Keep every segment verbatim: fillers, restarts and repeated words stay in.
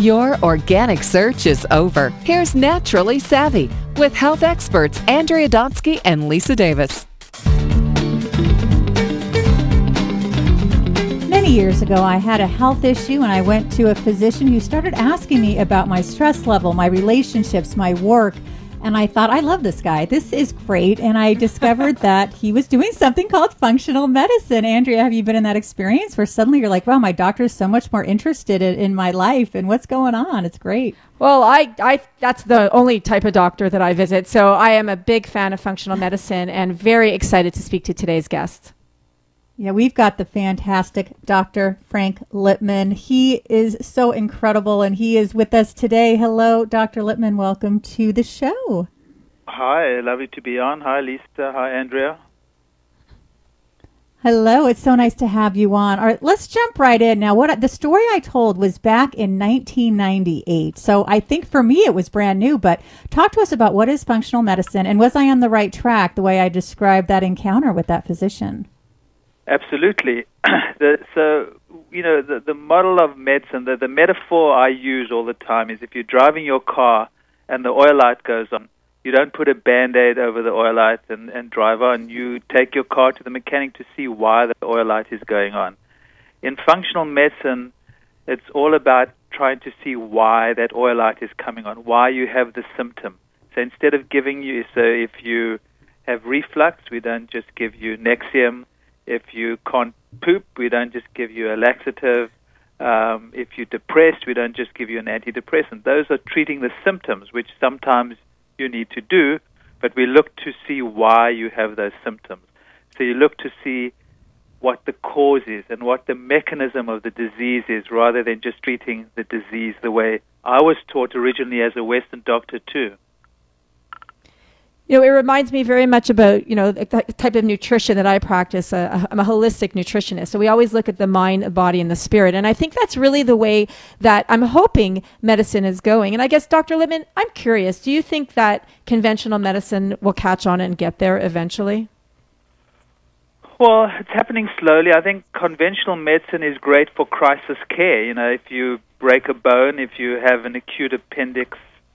Your organic search is over. Here's Naturally Savvy with health experts Andrea Donsky and Lisa Davis. Many years ago, I had a health issue and I went to a physician who started asking me about my stress level, my relationships, my work. And I thought, I love this guy. This is great. And I discovered that he was doing something called functional medicine. Andrea, have you been in that experience where suddenly you're like, wow, my doctor is so much more interested in, in my life and what's going on? It's great. Well, I, I, that's the only type of doctor that I visit. So I am a big fan of functional medicine and very excited to speak to today's guest. Yeah, we've got the fantastic Doctor Frank Lipman. He is so incredible, and he is with us today. Hello, Doctor Lipman. Welcome to the show. Hi, lovely to be on. Hi, Lisa. Hi, Andrea. Hello, it's so nice to have you on. All right, let's jump right in. Now, what the story I told was back in nineteen ninety-eight. So I think for me it was brand new, but talk to us about what is functional medicine, and was I on the right track the way I described that encounter with that physician? Absolutely. the, so, you know, the, the model of medicine, the, the metaphor I use all the time is if you're driving your car and the oil light goes on, you don't put a Band-Aid over the oil light and, and drive on. You take your car to the mechanic to see why the oil light is going on. In functional medicine, it's all about trying to see why that oil light is coming on, why you have the symptom. So instead of giving you, so if you have reflux, we don't just give you Nexium. If you can't poop, we don't just give you a laxative. Um, if you're depressed, we don't just give you an antidepressant. Those are treating the symptoms, which sometimes you need to do, but we look to see why you have those symptoms. So you look to see what the cause is and what the mechanism of the disease is, rather than just treating the disease the way I was taught originally as a Western doctor too. You know, it reminds me very much about, you know, the type of nutrition that I practice. Uh, I'm a holistic nutritionist. So we always look at the mind, the body, and the spirit. And I think that's really the way that I'm hoping medicine is going. And I guess, Doctor Lipman, I'm curious, do you think that conventional medicine will catch on and get there eventually? Well, it's happening slowly. I think conventional medicine is great for crisis care. You know, if you break a bone, if you have an acute appendix,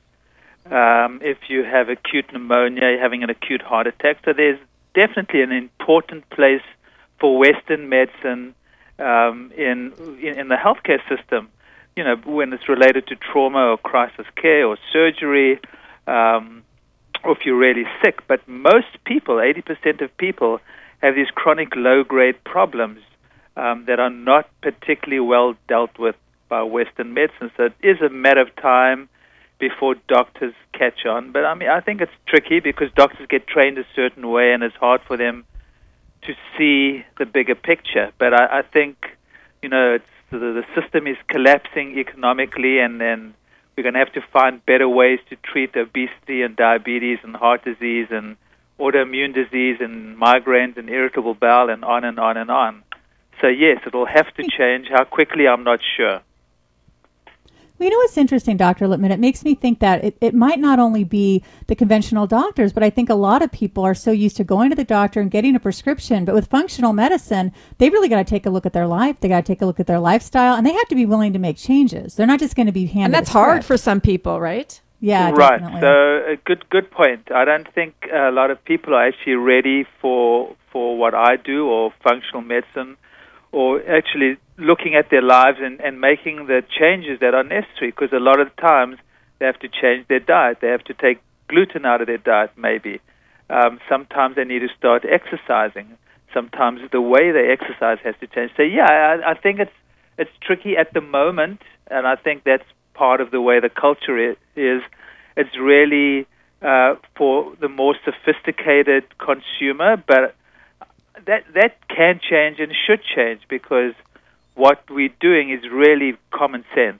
Um, if you have acute pneumonia, you're having an acute heart attack. So there's definitely an important place for Western medicine um, in, in in the healthcare system, you know, when it's related to trauma or crisis care or surgery, um, or if you're really sick. But most people, eighty percent of people, have these chronic low-grade problems um, that are not particularly well dealt with by Western medicine. So it is a matter of time before doctors catch on. But I mean, I think it's tricky because doctors get trained a certain way and it's hard for them to see the bigger picture. But I, I think, you know, it's, the, the system is collapsing economically, and then we're going to have to find better ways to treat obesity and diabetes and heart disease and autoimmune disease and migraines and irritable bowel and on and on and on. So yes, it will have to change. How quickly, I'm not sure. Well, you know what's interesting, Doctor Lipman? It makes me think that it, it might not only be the conventional doctors, but I think a lot of people are so used to going to the doctor and getting a prescription. But with functional medicine, they really got to take a look at their life. They got to take a look at their lifestyle, and they have to be willing to make changes. They're not just going to be handed. And that's hard for some people, right? Yeah, right. Definitely. So a good good point. I don't think a lot of people are actually ready for for what I do or functional medicine, or actually looking at their lives and, and making the changes that are necessary, because a lot of times they have to change their diet. They have to take gluten out of their diet, maybe. Um, sometimes they need to start exercising. Sometimes the way they exercise has to change. So, yeah, I, I think it's it's tricky at the moment, and I think that's part of the way the culture is. is it's really uh, for the more sophisticated consumer, but that that can change and should change, because what we're doing is really common sense.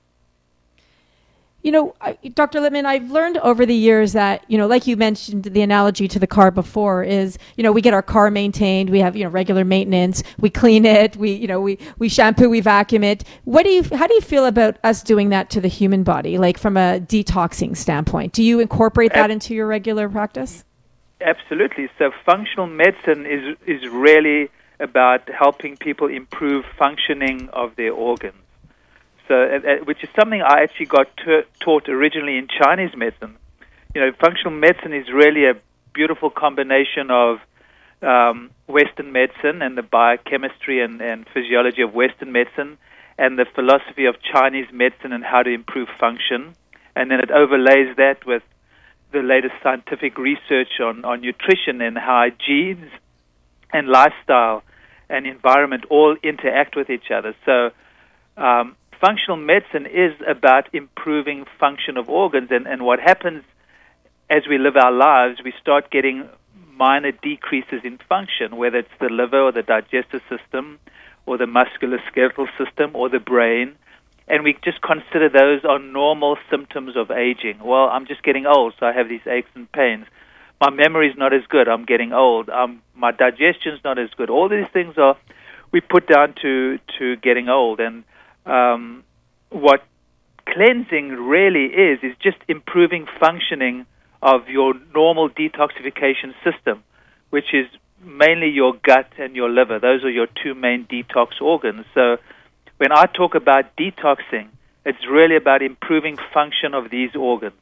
You know, Doctor Lipman, I've learned over the years that, you know, like you mentioned, the analogy to the car before is, you know, we get our car maintained, we have, you know, regular maintenance, we clean it, we, you know, we, we shampoo, we vacuum it. What do you, how do you feel about us doing that to the human body, like from a detoxing standpoint? Do you incorporate that into your regular practice? Absolutely. So functional medicine is is really about helping people improve functioning of their organs. So, uh, uh, which is something I actually got t- taught originally in Chinese medicine. You know, functional medicine is really a beautiful combination of um, Western medicine and the biochemistry and, and physiology of Western medicine, and the philosophy of Chinese medicine and how to improve function. And then it overlays that with the latest scientific research on, on nutrition and how genes and lifestyle and environment all interact with each other. So um, functional medicine is about improving function of organs. And, and what happens as we live our lives, we start getting minor decreases in function, whether it's the liver or the digestive system or the musculoskeletal system or the brain. And we just consider those are normal symptoms of aging. Well, I'm just getting old, so I have these aches and pains. My memory's not as good. I'm getting old. Um, my digestion's not as good. All these things are we put down to, to getting old. And um, what cleansing really is, is just improving functioning of your normal detoxification system, which is mainly your gut and your liver. Those are your two main detox organs. So when I talk about detoxing, it's really about improving function of these organs.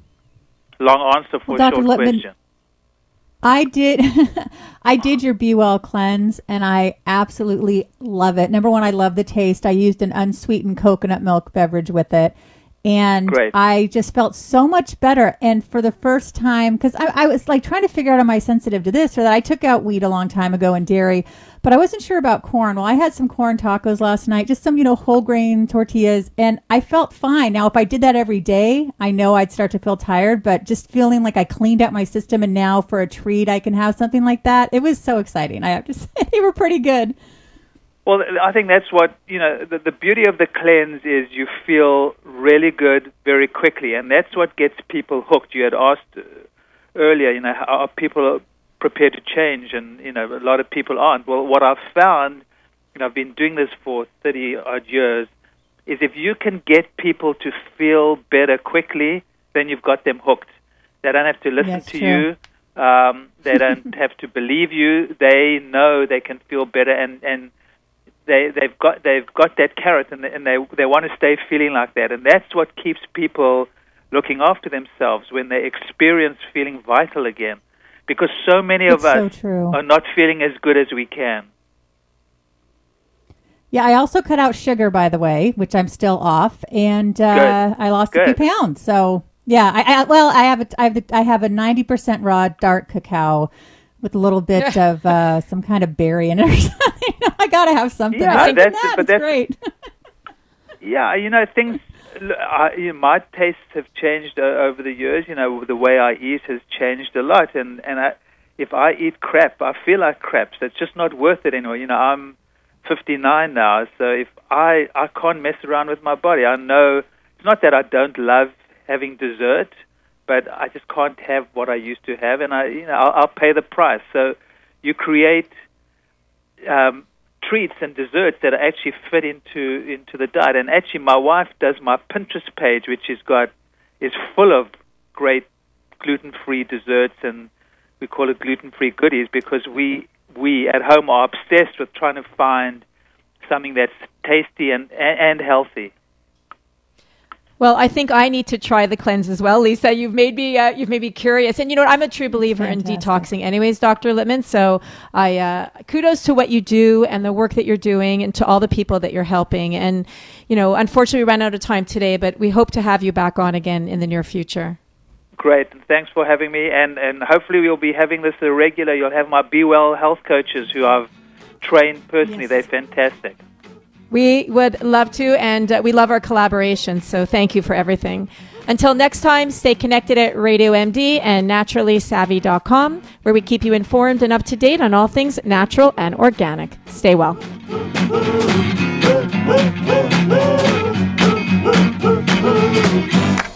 Long answer for well, a short Lippman, question. I did I did your Be Well cleanse, and I absolutely love it. Number one, I love the taste. I used an unsweetened coconut milk beverage with it. And Great. I just felt so much better. And for the first time, because I, I was like trying to figure out, am I sensitive to this or that? I took out wheat a long time ago and dairy, but I wasn't sure about corn. Well, I had some corn tacos last night, just some, you know, whole grain tortillas, and I felt fine. Now, if I did that every day, I know I'd start to feel tired, but just feeling like I cleaned out my system, and now for a treat, I can have something like that. It was so exciting. I have to say, they were pretty good. Well, I think that's what, you know, the, the beauty of the cleanse is you feel really good very quickly, and that's what gets people hooked. You had asked uh, earlier, you know, how are people prepared to change, and, you know, a lot of people aren't. Well, what I've found, you know, I've been doing this for thirty-odd years, is if you can get people to feel better quickly, then you've got them hooked. They don't have to listen That's to true. you. Um, they don't have to believe you. They know they can feel better, and, and They they've got they've got that carrot, and they, and they they want to stay feeling like that, and that's what keeps people looking after themselves when they experience feeling vital again, because so many It's of us so true. are not feeling as good as we can. Yeah, I also cut out sugar, by the way, which I'm still off, and uh, Good. I lost Good. a few pounds. So yeah, I, I well, I have a, I have a, I have a ninety percent raw dark cacao with a little bit of uh, some kind of berry in it or something. I gotta have something. Yeah, I'm thinking, that's- that but is that's- great. Yeah, you know, things. I, you know, my tastes have changed uh, over the years. You know, the way I eat has changed a lot, and and I, if I eat crap, I feel like crap. So it's just not worth it anymore. You know, I'm fifty-nine now, so if I I can't mess around with my body. I know it's not that I don't love having dessert, but I just can't have what I used to have, and I, you know, I'll, I'll pay the price. So you create um, treats and desserts that actually fit into into the diet. And actually, my wife does my Pinterest page, which is got is full of great gluten-free desserts, and we call it gluten-free goodies because we we at home are obsessed with trying to find something that's tasty and and healthy. Well, I think I need to try the cleanse as well, Lisa. You've made me uh, you've made me curious, and you know what? I'm a true believer in Fantastic. detoxing, anyways, Doctor Lippman. So I uh, kudos to what you do and the work that you're doing, and to all the people that you're helping. And you know, unfortunately, we ran out of time today, but we hope to have you back on again in the near future. Great, and thanks for having me. And and hopefully we'll be having this a regular. You'll have my Be Well health coaches who I've trained personally. Yes. They're fantastic. We would love to, and uh, we love our collaboration, so thank you for everything. Until next time, stay connected at Radio M D and naturally savvy dot com, where we keep you informed and up to date on all things natural and organic. Stay well. Woo, woo, woo, woo.